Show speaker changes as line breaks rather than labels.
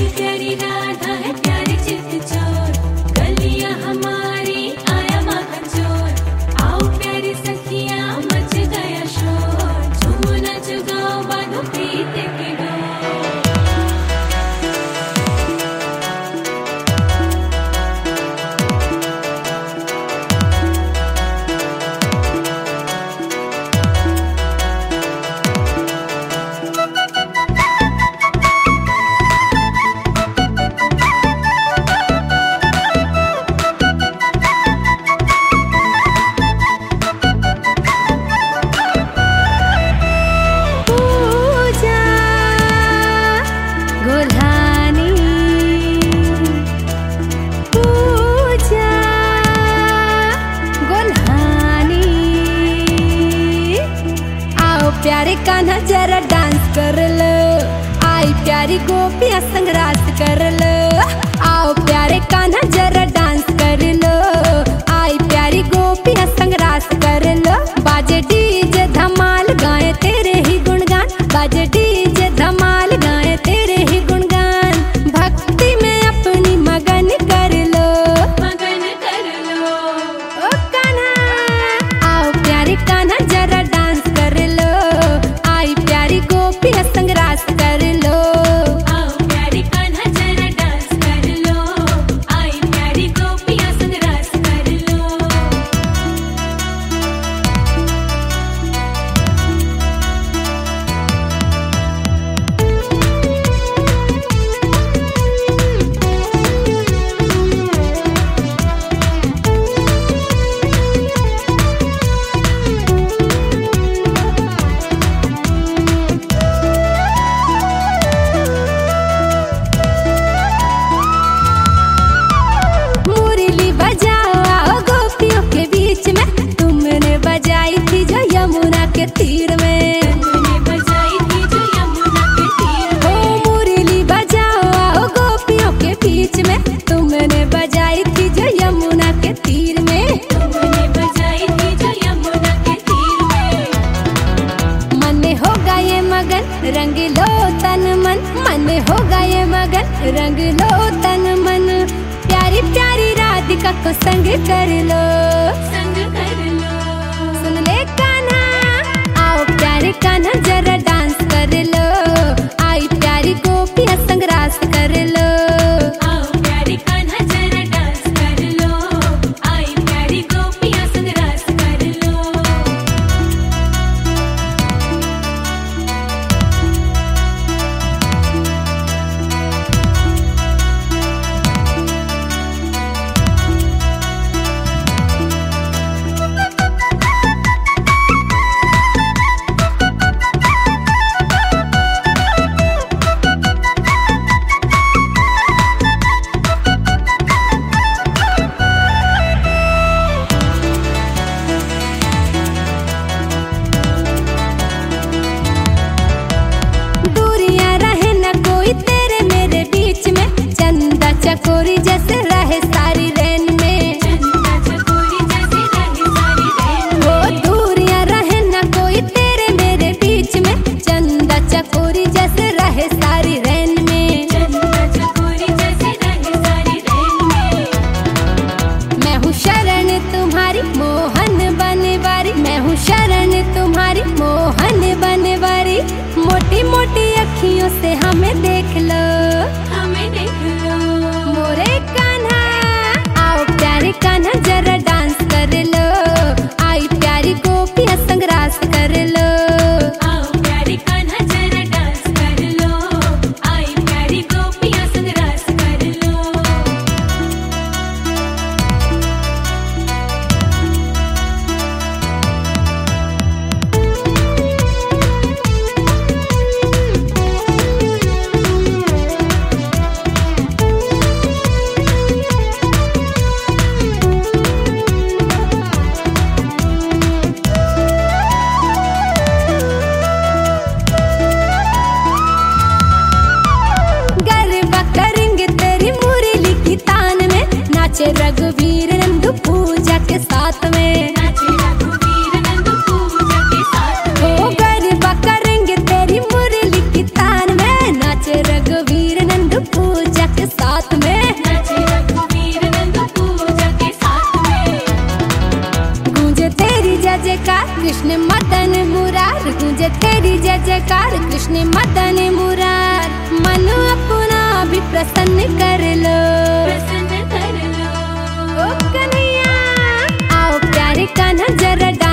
प्यारी राधा है प्यारी चित चोर, गलियां हमारी आया माखन चोर। आओ प्यारी सखियां मच गया शोर, झूम नच गाओ बांधो प्रीत की डोर।
प्यारे कान्हा जरा डांस कर लो, आई प्यारी गोपियां संग रास कर लो। आओ प्यारे कान्हा जरा डांस कर लो, आई प्यारी गोपियां संग रास कर लो। बाजे डीजे धमाल गाए तेरे ही गुणगान, बाजे डीजे धमाल गाए तेरे ही गुणगान। भक्ति में अपनी मगन कर लो,
मगन कर लो।
ओ कान्हा आओ प्यारे कान्हा जरा डांस कर लो, आई प्यारी गोपियां संग रास कर लो।
आओ प्यारी कान्हा जरा डांस कर लो, आई प्यारी गोपियां संग रास कर लो।
मुरली बजाओ आओ गोपियों के बीच में, तुमने बजाई थी जो यमुना के तीर में।
तुमने बजाई थी जो यमुना के तीर
ओ
में।
मुरली बजाओ आओ गोपियों के बीच में, तुमने बजाई थी जो यमुना के तीर में।
तुमने बजाई थी जो यमुना के तीर में।
मन होगा ये मगन रंग लो तन मन, मन होगा ये मगन रंग लो तन मन। प्यारी प्यारी राधिका को संग कर लो,
संग कर लो।
सुन ले कान्हा आओ प्यारे कान्हा जरा डांस कर लो, आई प्यारी गोपियां संग रास कर लो।
आओ प्यारी कान्हा जरा डांस कर लो, आई प्यारी गोपियां संग रास कर लो।
दूरियां रहे न कोई तेरे मेरे बीच में, चंदा चकोरी जैसे रहे सारी रैन में।
चंदा चकोरी जैसे रहे सारी रैन
वो
में।
दूरियां रहे न कोई तेरे मेरे बीच में, चंदा चकोरी जैसे रहे सारी रैन में।
चंदा चकोरी जैसे रहे सारी रैन में।
मैं हूँ शरण तुम्हारी मोहन बनवारी, मैं हूँ शरण तुम्हारी मोहन बनवारी। मोटी मोटी अखियों से हमें देख लो,
हमें देख लो।
मोरे कान्हा आओ प्यारे कान्हा जरा डांस कर लो, आई प्यारी गोपियां संग रास कर लो।
आओ प्यारी कान्हा जरा डांस कर लो, आई प्यारी गोपियां संग रास कर लो।
गरबा करेंगे तेरी मुरली की तान में, नाचे रघुवीर नंदू पूजा के साथ में।
नाचे रघुवीर नंद पूजा के साथ में।
ओ गरबा करेंगे तेरी मुरली की तान में, नाचे रघुवीर नंदू पूजा जयकार कृष्ण मदन मुरार गूंजे तेरी जय जयकार कृष्ण मदन मुरार मन अपना भी प्रसन्न कर लो
प्रसन्न कर लो
ओ कन्हैया आओ प्यारे कान्हा जरा